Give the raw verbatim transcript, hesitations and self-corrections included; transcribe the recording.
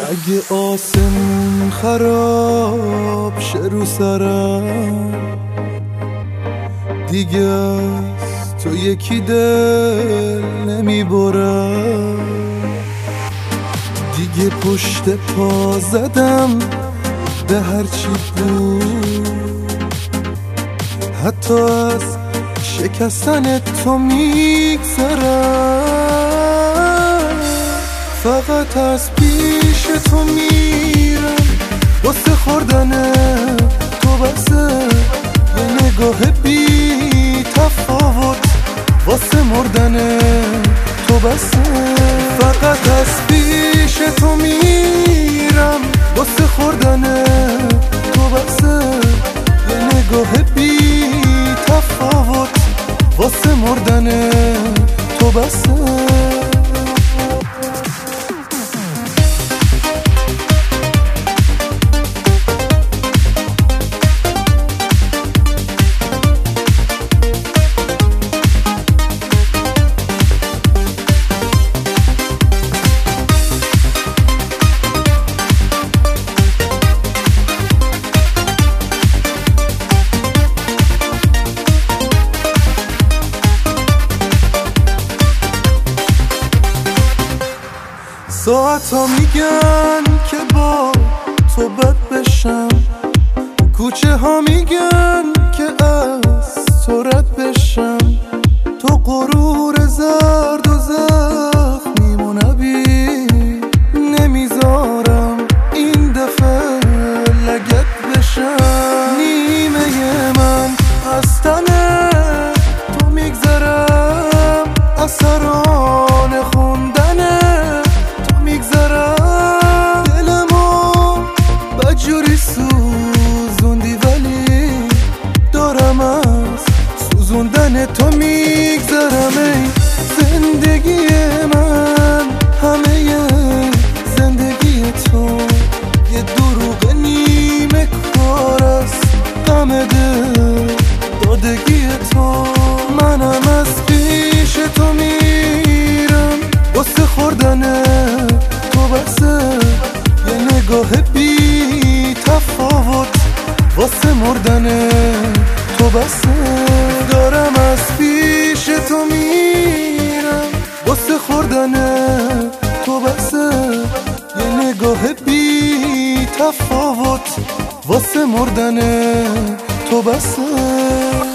اگه آسمون خراب شه رو سرم، دیگه از تو یکی دل نمیبرم. دیگه پشت پا زدم به هرچی بود، حتی از شکستن تو میگذرم. فقط از پیش تو میرم واسه خوردن تو، بسه یه نگاه بی تفاوت واسه مردن تو، بسه. فقط از پیش تو میرم واسه خوردن تو، بسه یه نگاه بی تفاوت واسه مردن تو، بسه. ساعتا میگن که با تو بد بشم، کوچه ها میگن که از تو رد بشم. تو غرور زرد و زخمیم و نبی نمیذارم این دفعه لگد بشم. نیمه من از تنه تو میگذرم، اثران خوندنه میگذرم. دلمو بدجوری سوزوندی ولی دارم از سوزوندن تو میگذرم. ای زندگی من، همه زندگی تو یه دروغ نیمه کار است، غم دل دادگی تو. منم از پیش تو میرم واسه خوردن تو، بسه یه نگاه بی تفاوت واسه مردن تو، بسه. دارم از پیش تو میرم واسه خوردن تو، بسه یه نگاه بی تفاوت واسه مردن تو، بسه.